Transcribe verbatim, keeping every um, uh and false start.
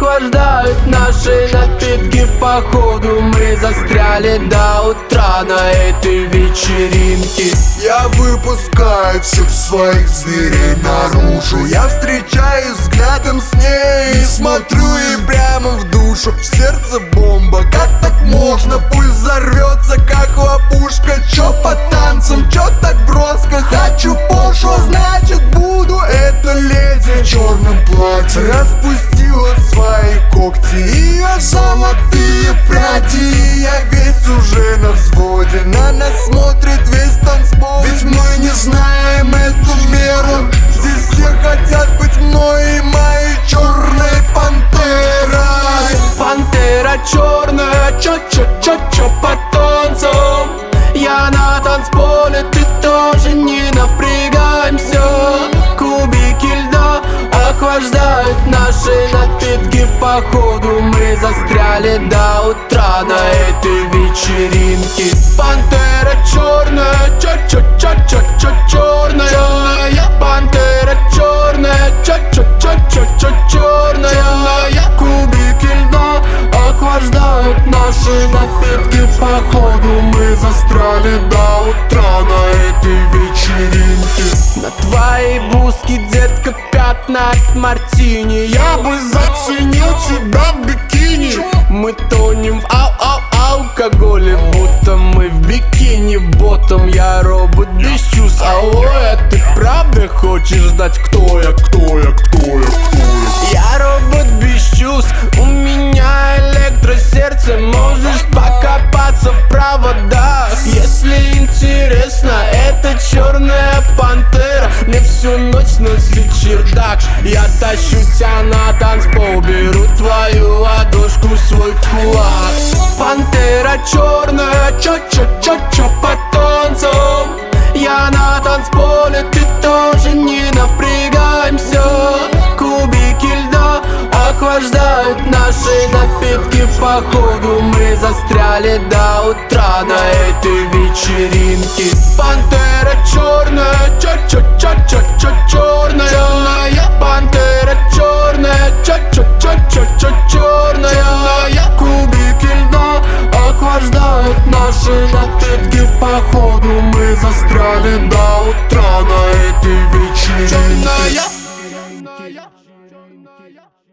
охлаждают наши напитки. Походу мы застряли до утра на этой вечеринке. Я выпускаю всех своих зверей наружу. Я встречаюсь взглядом с ней и смотрю ей прямо в душу. В сердце бомба, как так можно? Пульс взорвется, как лопушка. Чё по танцам, чё так броско? Хочу пошло, значит буду эта леди в черном платье. Распустила свои когти, ее золотые пряди. Я весь уже на взводе, на нас смотрит весь танцпол. Ведь мы не знаем эту меру. Здесь все хотят быть мной и моей черной пантерой. Пантера черная, чё-чё-чё-чё по танцам. Я на танцполе, ты тоже не напрягаемся. Кубики льда охлаждают наши напитки. Походу мы застряли до утра на этой вечеринке. Пантера черная, чё-чё-чё-чё-чё черная. Пантера черная, чё-чё-чё-чё-чё черная. Кубики льда охлаждают наши напитки. Походу мы застряли до утра на этой вечеринке. На твоей блузке, детка, пятна от мартини. Я бы заценил тебя в бикини. Мы тонем в ау-ау-алкоголе, будто мы в бикини ботом. Я робот без чувств, алло, а ты правда хочешь знать, кто я, кто я, кто я, кто я? Я робот без чувств, у меня электросердце. Можешь покопаться в проводах, если интересно. Это черная пантера, мне всю ночь носит чердак. Я тащу тебя на танцпол, беру твою ладошку в свой кулак. Пантера черная, чё-чё-чё-чё по танцам. Я на танцполе, ты тоже не напрягаемся. Кубики льда охлаждают наши напитки. Походу мы застряли до утра на этой вечеринке. Пантера черная, чё-чё-чё-чё-чё черная. Пантера черная, чё-чё-чё-чё-чё черная. Кубики льда охлаждают наши напитки. Походу мы застряли до утра на этой вечеринке. Черная.